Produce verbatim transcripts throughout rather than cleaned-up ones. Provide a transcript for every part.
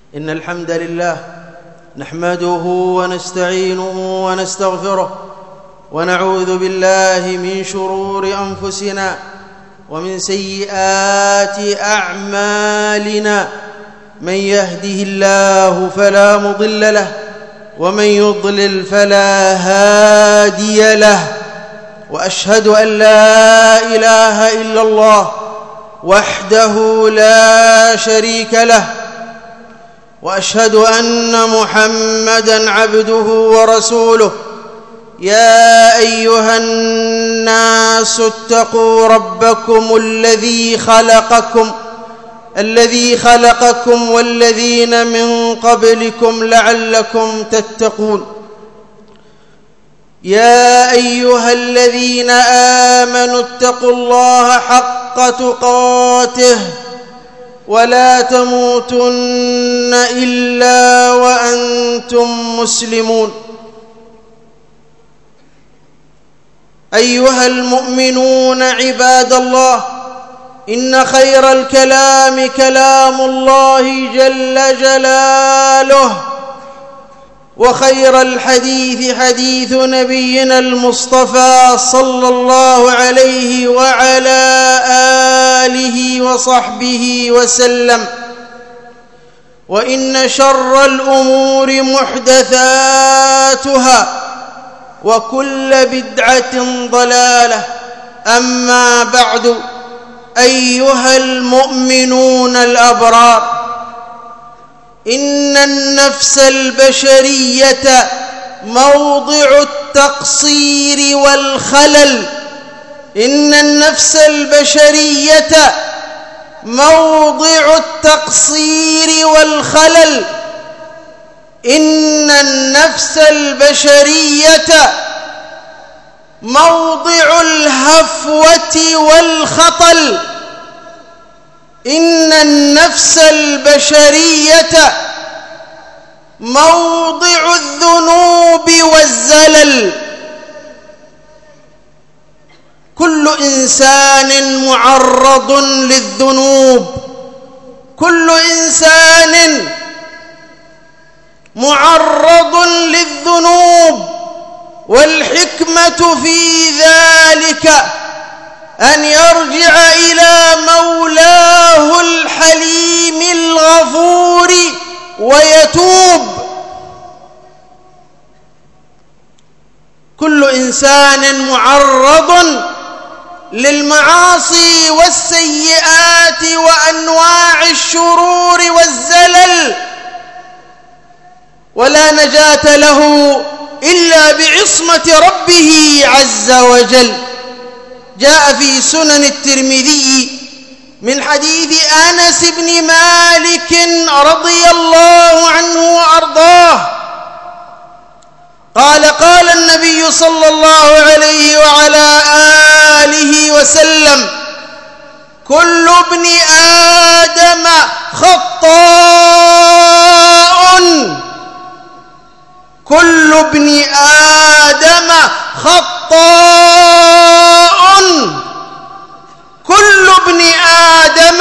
إن الحمد لله نحمده ونستعينه ونستغفره ونعوذ بالله من شرور أنفسنا ومن سيئات أعمالنا. من يهده الله فلا مضل له ومن يضلل فلا هادي له، وأشهد أن لا إله إلا الله وحده لا شريك له، وأشهد أن محمدًا عبده ورسوله. يا أيها الناس اتقوا ربكم الذي خلقكم الذي خلقكم والذين من قبلكم لعلكم تتقون. يا أيها الذين آمنوا اتقوا الله حق تقاته ولا تموتن إلا وأنتم مسلمون. أيها المؤمنون عباد الله، إن خير الكلام كلام الله جل جلاله، وخير الحديث حديث نبينا المصطفى صلى الله عليه وعلى آله وصحبه وسلم. وإن شر الأمور محدثاتها وكل بدعة ضلالة. أما بعد، أيها المؤمنون الأبرار، إن النفس البشرية موضع التقصير والخلل إن النفس البشرية موضع التقصير والخلل إن النفس البشرية موضع الهفوة والخطل إن النفس البشرية موضع الذنوب والزلل. كل إنسان معرض للذنوب، كل إنسان معرض للذنوب، والحكمة في ذلك أن يرجع إلى مولاه الحليم الغفور ويتوب. كل إنسان معرض للمعاصي والسيئات وأنواع الشرور والزلل، ولا نجاة له إلا بعصمة ربه عز وجل. جاء في سنن الترمذي من حديث أنس بن مالك رضي الله عنه وأرضاه قال: قال النبي صلى الله عليه وعلى آله وسلم: كل ابن آدم خطاء كل ابن آدم خطاء كل ابن آدم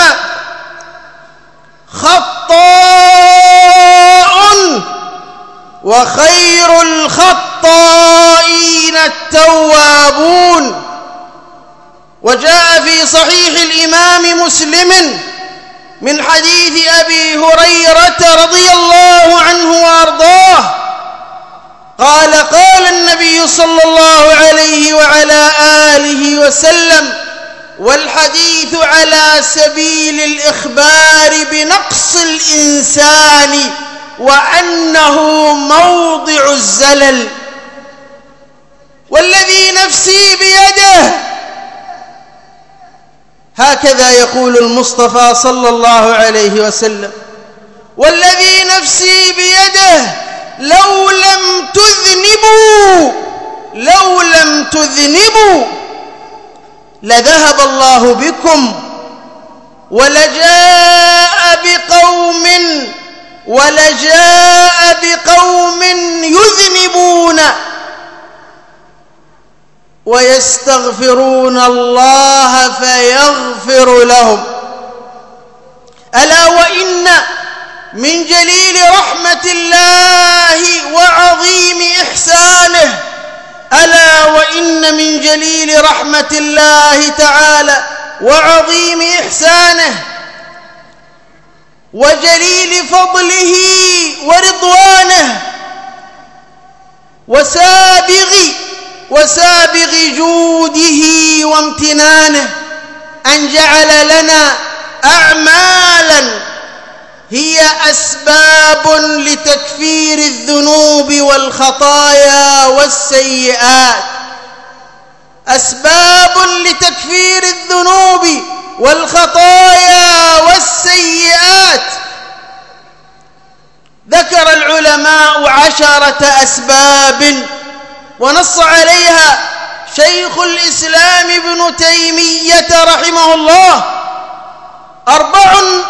خطاء وخير الخطائين التوابون. وجاء في صحيح الإمام مسلم من حديث أبي هريرة رضي الله عنه وأرضاه قال: قال النبي صلى الله عليه وعلى آله وسلم، والحديث على سبيل الإخبار بنقص الإنسان وأنه موضع الزلل، والذي نفسي بيده، هكذا يقول المصطفى صلى الله عليه وسلم، والذي نفسي بيده لو لم تذنبوا لو لم تذنبوا لذهب الله بكم ولجاء بقوم ولجاء بقوم يذنبون ويستغفرون الله فيغفر لهم. ألا وإن من جليل رحمة الله وعظيم إحسانه. ألا وإن من جليل رحمة الله تعالى وعظيم إحسانه وجليل فضله ورضوانه وسابغ وسابغ جوده وامتنانه أن جعل لنا أعمالا هي أسباب لتكفير الذنوب والخطايا والسيئات، أسباب لتكفير الذنوب والخطايا والسيئات. ذكر العلماء عشرة أسباب ونص عليها شيخ الإسلام ابن تيمية رحمه الله. أربع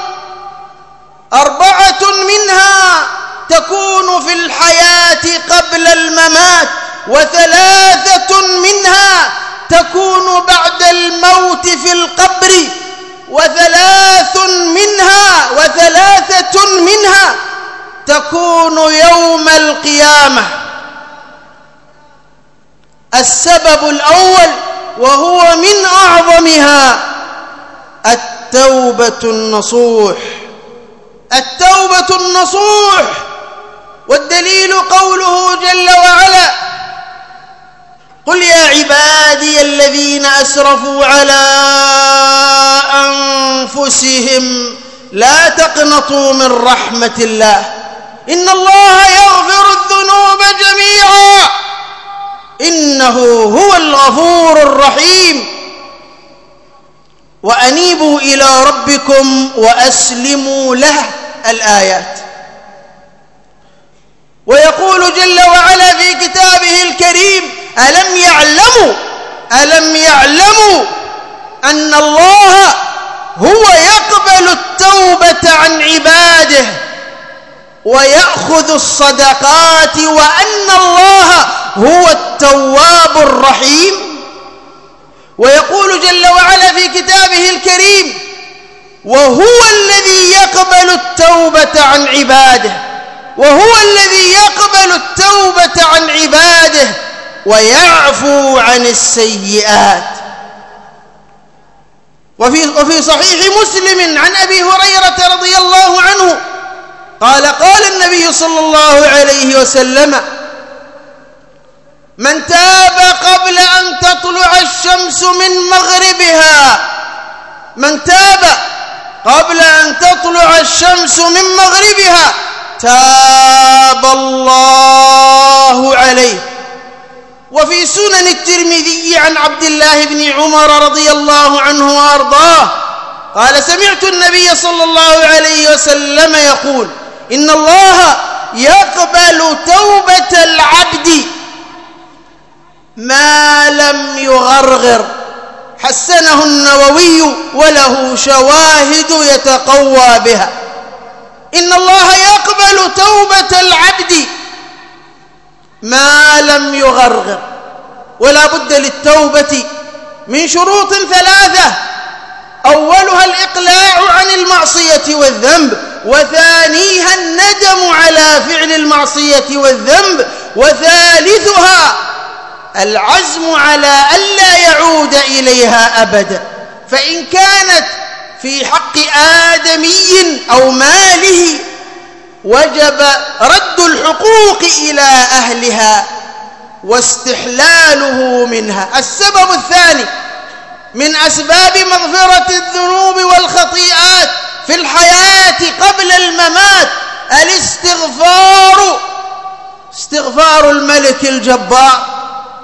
أربعة منها تكون في الحياة قبل الممات، وثلاثة منها تكون بعد الموت في القبر، وثلاث منها وثلاثة منها تكون يوم القيامة. السبب الأول وهو من أعظمها التوبة النصوح، التوبة النصوح. والدليل قوله جل وعلا: قل يا عبادي الذين أسرفوا على أنفسهم لا تقنطوا من رحمة الله إن الله يغفر الذنوب جميعا إنه هو الغفور الرحيم وأنيبوا إلى ربكم وأسلموا له. الآيات. ويقول جل وعلا في كتابه الكريم: ألم يعلموا ألم يعلموا أن الله هو يقبل التوبة عن عباده ويأخذ الصدقات وأن الله هو التواب الرحيم. ويقول جل وعلا في كتابه الكريم: وهو الذي يقبل التوبة عن عباده وهو الذي يقبل التوبة عن عباده ويعفو عن السيئات. وفي, وفي صحيح مسلم عن أبي هريرة رضي الله عنه قال: قال النبي صلى الله عليه وسلم: من تاب قبل أن تطلع الشمس من مغربها من تاب قبل أن تطلع الشمس من مغربها تاب الله عليه. وفي سنن الترمذي عن عبد الله بن عمر رضي الله عنه وأرضاه قال: سمعت النبي صلى الله عليه وسلم يقول: إن الله يقبل توبة العبد ما لم يغرغر. حسنه النووي وله شواهد يتقوى بها. إن الله يقبل توبة العبد ما لم يغرغر. ولا بد للتوبة من شروط ثلاثة: أولها الإقلاع عن المعصية والذنب، وثانيها الندم على فعل المعصية والذنب، وثالثها العزم على ألا يعود إليها أبدا. فإن كانت في حق آدمي أو ماله وجب رد الحقوق إلى أهلها واستحلاله منها. السبب الثاني من أسباب مغفرة الذنوب والخطيئات في الحياة قبل الممات الاستغفار، استغفار الملك الجبار،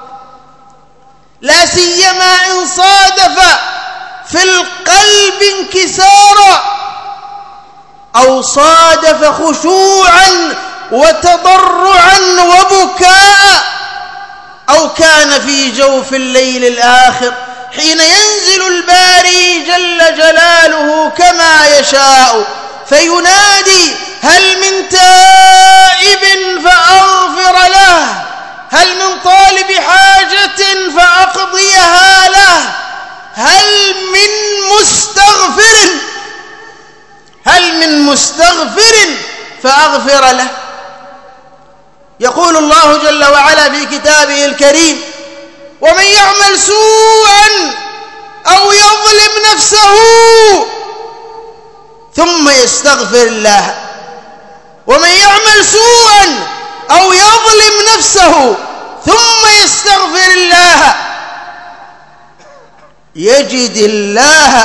لا سيما إن صادف في القلب انكسارا أو صادف خشوعا وتضرعا وبكاء، أو كان في جوف الليل الآخر حين ينزل الباري جل جلاله كما يشاء فينادي: هل من تائب فأغفر له، هل من طالب حاجة فأقضيها له، هل من مستغفر هل من مستغفر فأغفر له. يقول الله جل وعلا في كتابه الكريم: ومن يعمل سوءا أو يظلم نفسه ثم يستغفر الله ومن يعمل سوءا أو يظلم نفسه ثم يستغفر الله يجد الله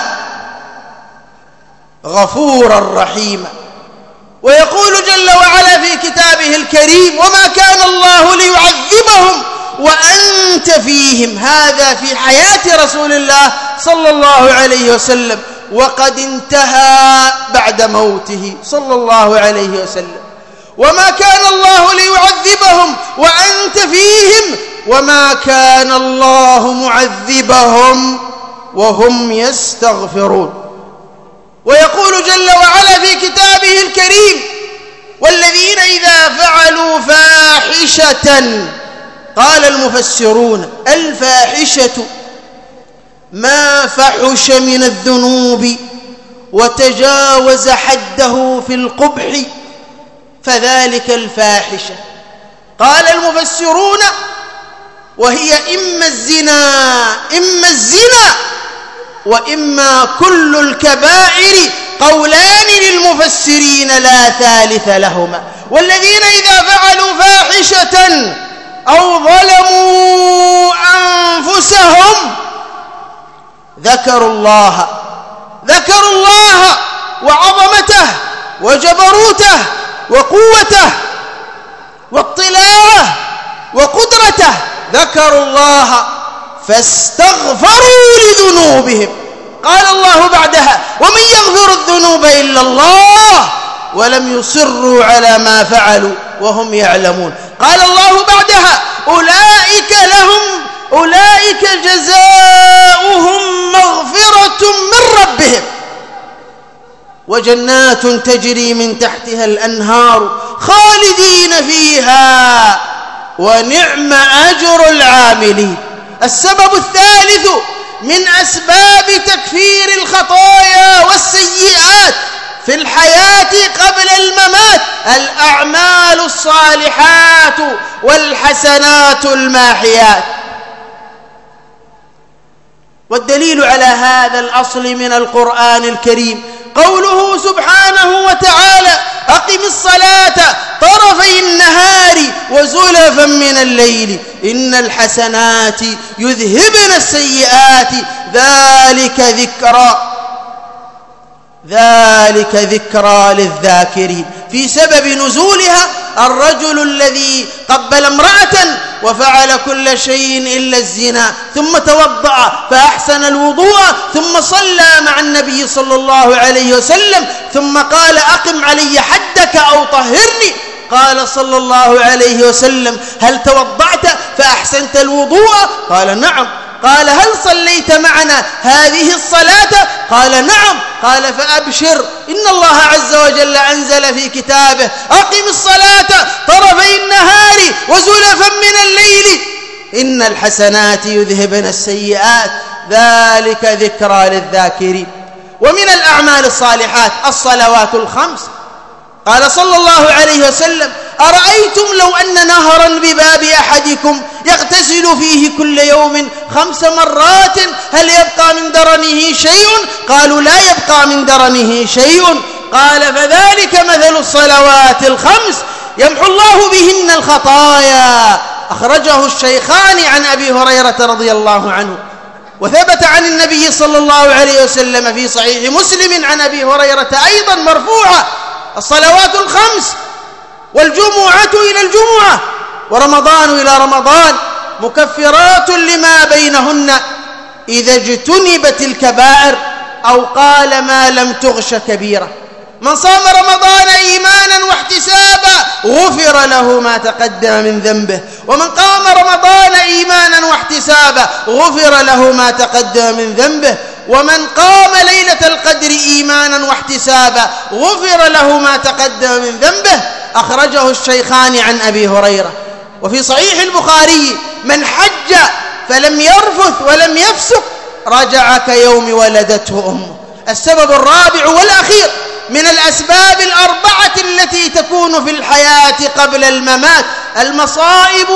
غفورا رحيما. ويقول جل وعلا في كتابه الكريم: وما كان الله ليعذبهم وأنت فيهم. هذا في حياة رسول الله صلى الله عليه وسلم، وقد انتهى بعد موته صلى الله عليه وسلم. وما كان الله ليعذبهم وأنت فيهم وما كان الله معذبهم وهم يستغفرون. ويقول جل وعلا في كتابه الكريم: والذين إذا فعلوا فاحشة، قال المفسرون: الفاحشة ما فحش من الذنوب وتجاوز حده في القبح فذلك الفاحشة. قال المفسرون: وهي إما الزنا إما الزنا وإما كل الكبائر، قولان للمفسرين لا ثالث لهما. والذين إذا فعلوا فاحشة أو ظلموا أنفسهم ذكروا الله ذكروا الله وعظمته وجبروته وقوته واطلاعه وقدرته، ذكروا الله فاستغفروا لذنوبهم. قال الله بعدها: ومن يغفر الذنوب إلا الله ولم يصروا على ما فعلوا وهم يعلمون. قال الله بعدها: أولئك لهم أولئك جزاؤهم مغفرة من ربهم وجنات تجري من تحتها الأنهار خالدين فيها ونعم أجر العاملين. السبب الثالث من أسباب تكفير الخطايا والسيئات في الحياة قبل الممات الأعمال الصالحات والحسنات الماحيات. والدليل على هذا الأصل من القرآن الكريم قوله سبحانه وتعالى: أقم الصلاة طرفي النهار وزلفا من الليل إن الحسنات يذهبن السيئات ذلك ذكرى ذلك ذكرى للذاكرين. في سبب نزولها الرجل الذي قبل امرأة وفعل كل شيء إلا الزنا ثم توضأ فأحسن الوضوء ثم صلى مع النبي صلى الله عليه وسلم ثم قال: أقم علي حدك أو طهرني. قال صلى الله عليه وسلم: هل توضأت فأحسنت الوضوء؟ قال: نعم. قال: هل صليت معنا هذه الصلاة؟ قال: نعم. قال: فأبشر، إن الله عز وجل أنزل في كتابه: أقم الصلاة طرفي النهار وزلفا من الليل إن الحسنات يذهبن السيئات ذلك ذكرى للذاكرين. ومن الأعمال الصالحات الصلوات الخمس. قال صلى الله عليه وسلم: أرأيتم لو أن نهرا بباب أحدكم يغتسل فيه كل يوم خمس مرات هل يبقى من درنه شيء؟ قالوا: لا يبقى من درنه شيء. قال: فذلك مثل الصلوات الخمس يمحو الله بهن الخطايا. أخرجه الشيخان عن أبي هريرة رضي الله عنه. وثبت عن النبي صلى الله عليه وسلم في صحيح مسلم عن أبي هريرة أيضا مرفوعة: الصلوات الخمس والجمعة إلى الجمعة ورمضان إلى رمضان مكفرات لما بينهن إذا اجتنبت الكبائر، أو قال: ما لم تغش كبيرة. من صام رمضان إيمانا واحتسابا غفر له ما تقدم من ذنبه، ومن قام رمضان إيمانا واحتسابا غفر له ما تقدم من ذنبه، ومن قام ليلة القدر إيمانا واحتسابا غفر له ما تقدم من ذنبه. أخرجه الشيخان عن أبي هريرة. وفي صحيح البخاري: من حج فلم يرفث ولم يفسق رجع كيوم ولدته أمه. السبب الرابع والأخير من الأسباب الأربعة التي تكون تكون في الحياة قبل الممات. المصائب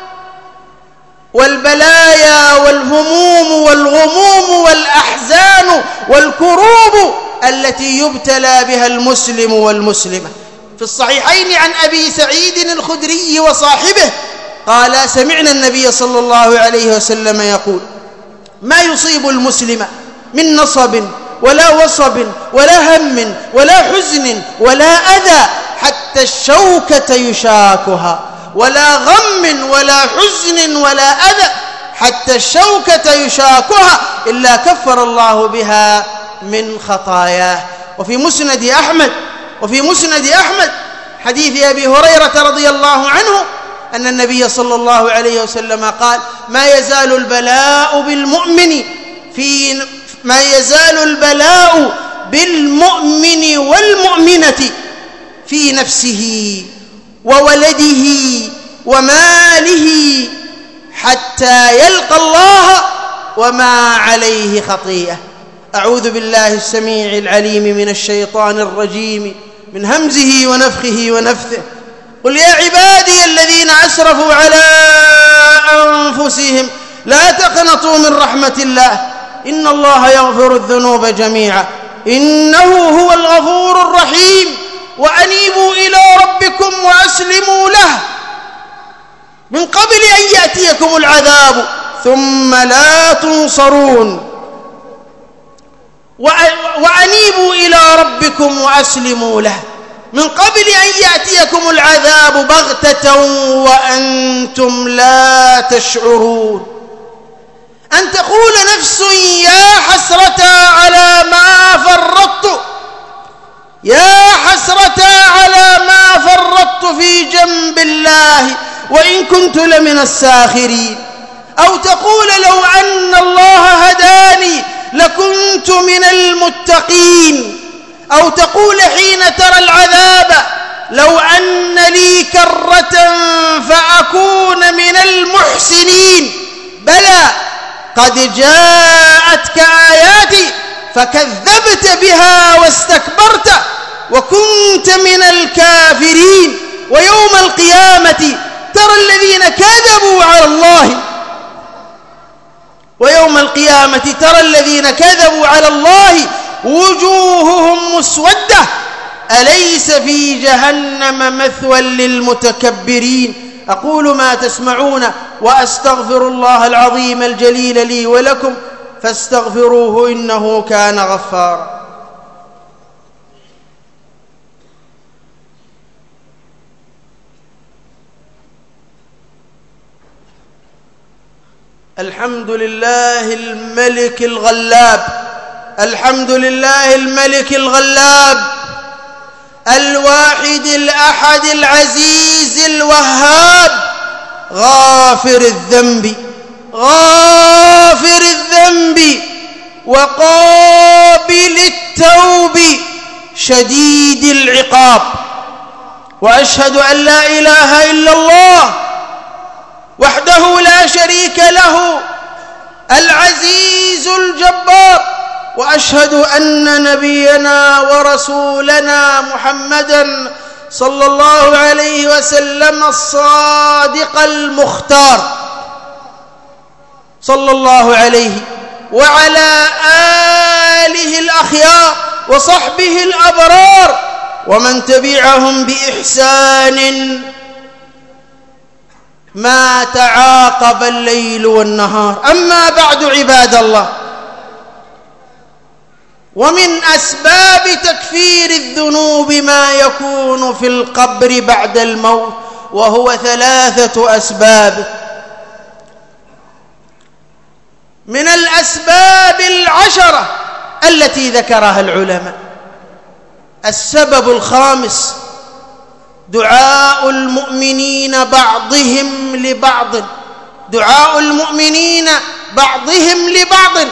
والبلايا والهموم والغموم والأحزان والكروب التي يبتلى بها المسلم والمسلمة. في الصحيحين عن أبي سعيد الخدري وصاحبه قال: سمعنا النبي صلى الله عليه وسلم يقول: ما يصيب المسلم من نصب ولا وصب ولا هم ولا حزن ولا أذى حتى الشوكة يشاكها، ولا غم ولا حزن ولا أذى حتى الشوكة يشاكها إلا كفر الله بها من خطاياه. وفي مسند أحمد وفي مسند أحمد حديث أبي هريرة رضي الله عنه أن النبي صلى الله عليه وسلم قال: ما يزال البلاء بالمؤمن في ما يزال البلاء بالمؤمن والمؤمنة في نفسه وولده وماله حتى يلقى الله وما عليه خطيئة. أعوذ بالله السميع العليم من الشيطان الرجيم من همزه ونفخه ونفثه. قل يا عبادي الذين أسرفوا على أنفسهم لا تقنطوا من رحمة الله إن الله يغفر الذنوب جميعا إنه هو الغفور الرحيم وأنيبوا إلى ربكم وأسلموا له من قبل أن يأتيكم العذاب ثم لا تنصرون وأنيبوا إلى ربكم وأسلموا له من قبل أن يأتيكم العذاب بغتة وأنتم لا تشعرون. أن تقول نفس يا حسرة على ما فرطت يا حسرة على ما فرطت في جنب الله وإن كنت لمن الساخرين. أو تقول لو أن الله هداني لكنت من المتقين. أو تقول حين ترى العذاب لو أن لي كرة فأكون من المحسنين. بلى قد جاءتك آياتي فكذبت بها واستكبرت وكنت من الكافرين. ويوم القيامة ترى الذين كذبوا على الله ويوم القيامة ترى الذين كذبوا على الله وجوههم مسودة أليس في جهنم مثوى للمتكبرين. أقول ما تسمعون وأستغفر الله العظيم الجليل لي ولكم فاستغفروه إنه كان غفارا. الحمد لله الملك الغلاب الحمد لله الملك الغلاب الواحد الأحد العزيز الوهاب غافر الذنب غافر الذنب وقابل التوب شديد العقاب. وأشهد أن لا إله إلا الله وحده لا شريك له العزيز الجبار. وأشهد أن نبينا ورسولنا محمدًا صلى الله عليه وسلم الصادق المختار صلى الله عليه وعلى آله الأخيار وصحبه الأبرار ومن تبعهم بإحسان ما تعاقب الليل والنهار. أما بعد عباد الله، ومن أسباب تكفير الذنوب ما يكون في القبر بعد الموت، وهو ثلاثة أسباب. من الأسباب العشرة التي ذكرها العلماء: السبب الخامس دعاء المؤمنين بعضهم لبعض دعاء المؤمنين بعضهم لبعض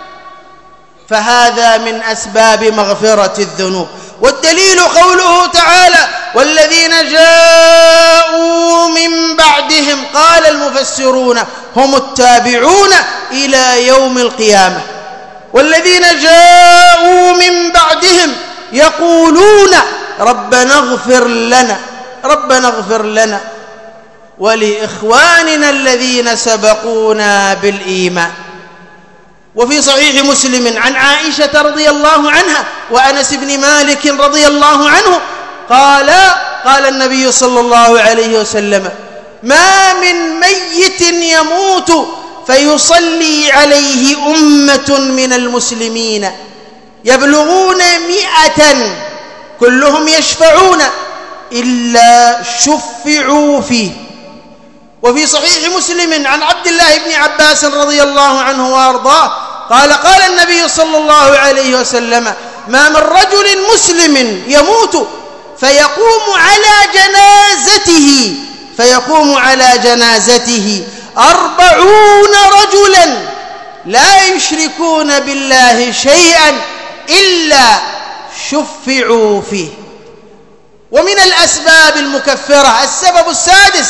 فهذا من أسباب مغفرة الذنوب. والدليل قوله تعالى: والذين جاءوا من بعدهم. قال المفسرون: هم التابعون إلى يوم القيامة. والذين جاءوا من بعدهم يقولون ربنا اغفر لنا ربنا اغفر لنا ولإخواننا الذين سبقونا بالإيمان. وفي صحيح مسلم عن عائشة رضي الله عنها وأنس بن مالك رضي الله عنه قال قال النبي صلى الله عليه وسلم: ما من ميت يموت فيصلي عليه أمة من المسلمين يبلغون مئة كلهم يشفعون إلا شفعوا فيه. وفي صحيح مسلم عن عبد الله بن عباس رضي الله عنه وأرضاه قال قال النبي صلى الله عليه وسلم: ما من رجل مسلم يموت فيقوم على جنازته فيقوم على جنازته أربعون رجلا لا يشركون بالله شيئا إلا شفعوا فيه. ومن الأسباب المكفرة السبب السادس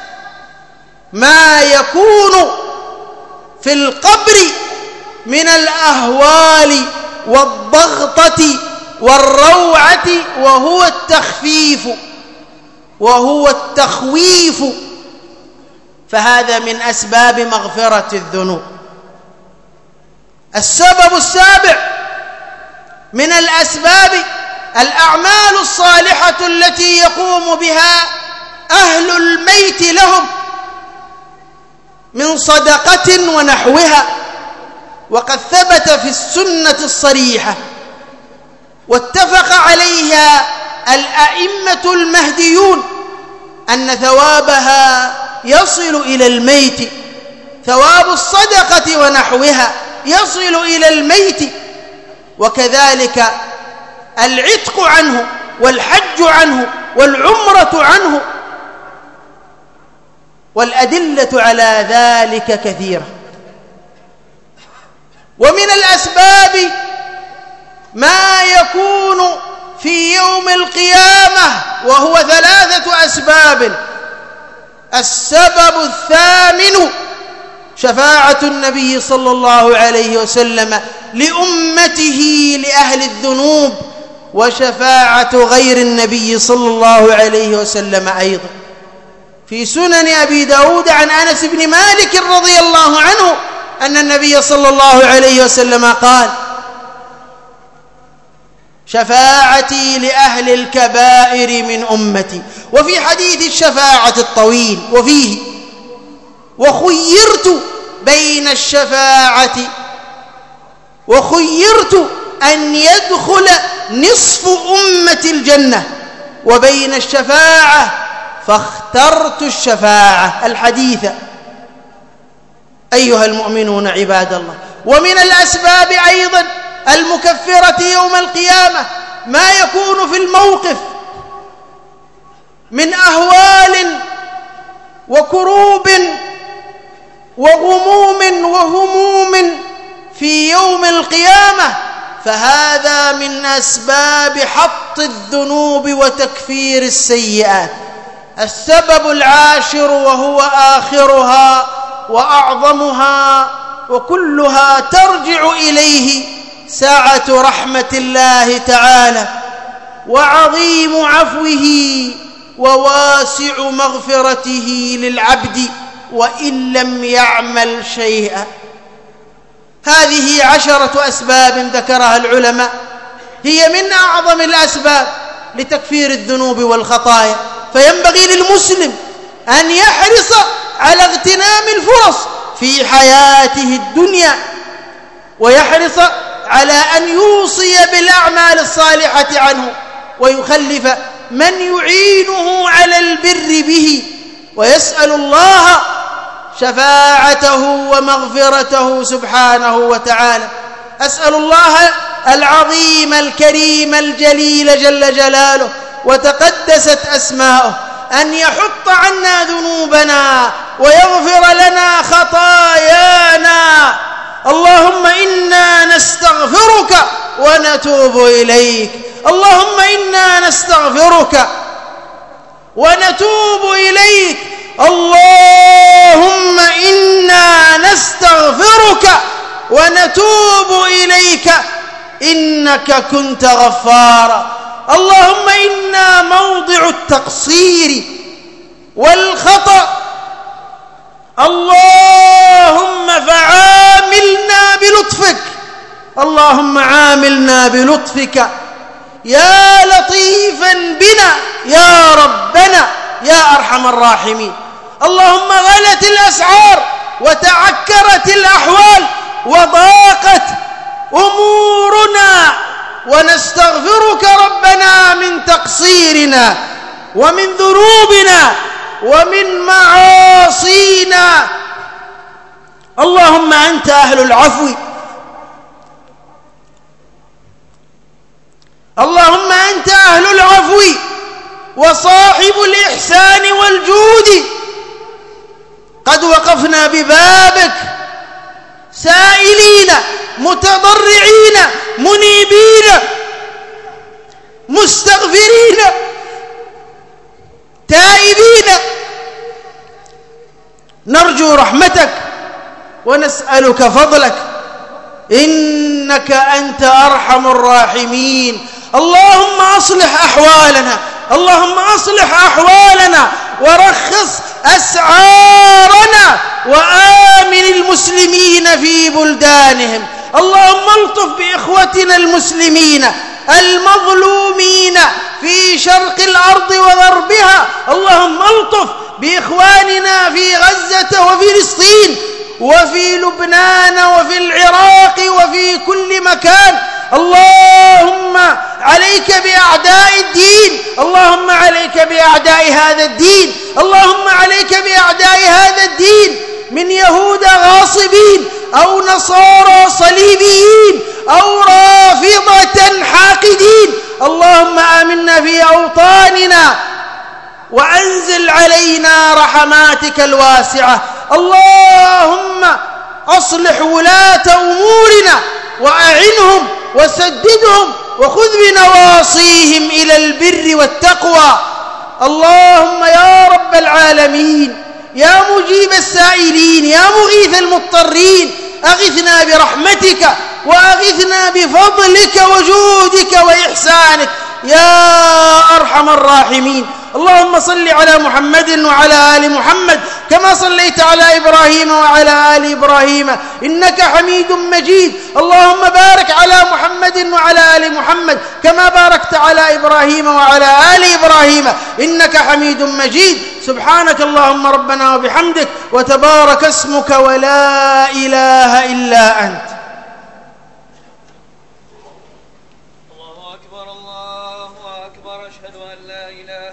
ما يكون في القبر من الأهوال والضغطة والروعة وهو التخفيف وهو التخويف، فهذا من أسباب مغفرة الذنوب. السبب السابع من الأسباب الأعمال الصالحة التي يقوم بها أهل الميت لهم من صدقة ونحوها. وقد ثبت في السنة الصريحة واتفق عليها الأئمة المهديون أن ثوابها يصل إلى الميت، ثواب الصدقة ونحوها يصل إلى الميت، وكذلك العتق عنه والحج عنه والعمرة عنه، والأدلة على ذلك كثيرة. ومن الأسباب ما يكون في يوم القيامة وهو ثلاثة أسباب. السبب الثامن شفاعة النبي صلى الله عليه وسلم لأمته لأهل الذنوب، وشفاعة غير النبي صلى الله عليه وسلم أيضا. في سنن أبي داود عن أنس بن مالك رضي الله عنه أن النبي صلى الله عليه وسلم قال: شفاعتي لأهل الكبائر من أمتي. وفي حديث الشفاعة الطويل وفيه: وخيرت بين الشفاعة وخيرت أن يدخل نصف أمة الجنة وبين الشفاعة فاخترت الشفاعة. الحديث أيها المؤمنون عباد الله. ومن الأسباب أيضا المكفرة يوم القيامة ما يكون في الموقف من أهوال وكروب وغموم وهموم في يوم القيامة، فهذا من أسباب حط الذنوب وتكفير السيئات. السبب العاشر وهو آخرها وأعظمها وكلها ترجع إليه سعة رحمة الله تعالى وعظيم عفوه وواسع مغفرته للعبد وإن لم يعمل شيئا. هذه عشرة أسباب ذكرها العلماء هي من أعظم الأسباب لتكفير الذنوب والخطايا، فينبغي للمسلم أن يحرص على اغتنام الفرص في حياته الدنيا، ويحرص على أن يوصي بالأعمال الصالحة عنه، ويخلف من يعينه على البر به، ويسأل الله شفاعته ومغفرته سبحانه وتعالى. أسأل الله العظيم الكريم الجليل جل جلاله وتقدست أسماؤه أن يحط عنا ذنوبنا ويغفر لنا خطايانا. اللهم إنا نستغفرك ونتوب إليك، اللهم إنا نستغفرك ونتوب إليك، اللهم إنا نستغفرك ونتوب إليك إنك كنت غفارا. اللهم إنا موضع التقصير والخطأ، اللهم فعاملنا بلطفك، اللهم عاملنا بلطفك يا لطيفا بنا يا ربنا يا أرحم الراحمين. اللهم غلت الأسعار وتعكرت الأحوال وضاقت أمورنا، ونستغفرك ربنا من تقصيرنا ومن ذنوبنا ومن معاصينا. اللهم أنت أهل العفو، اللهم أنت أهل العفو وصاحب الإحسان والجود. قد وقفنا ببابك سائلين متضرعين منيبين مستغفرين تائبين، نرجو رحمتك ونسألك فضلك، إنك أنت أرحم الراحمين. اللهم أصلح أحوالنا، اللهم أصلح أحوالنا ورخص أسعارنا وآمن المسلمين في بلدانهم. اللهم الطف بإخوتنا المسلمين المظلومين في شرق الأرض وغربها، اللهم الطف بإخواننا في غزة وفلسطين وفي لبنان وفي العراق وفي كل مكان. اللهم عليك بأعداء الدين، اللهم عليك بأعداء هذا الدين، اللهم عليك بأعداء هذا الدين من يهود غاصبين أو نصارى صليبيين أو رافضة حاقدين. اللهم آمنا في أوطاننا وأنزل علينا رحماتك الواسعة. اللهم أصلح ولاة أمورنا وأعنهم وسددهم وخذ بنواصيهم إلى البر والتقوى. اللهم يا رب العالمين يا مجيب السائلين يا مغيث المضطرين، أغثنا برحمتك وأغثنا بفضلك وجودك وإحسانك يا أرحم الراحمين. اللهم صل على محمد وعلى آل محمد كما صليت على إبراهيم وعلى آل إبراهيم إنك حميد مجيد. اللهم بارك على محمد وعلى آل محمد كما باركت على إبراهيم وعلى آل إبراهيم إنك حميد مجيد. سبحانك اللهم ربنا وبحمدك وتبارك اسمك ولا إله إلا أنت.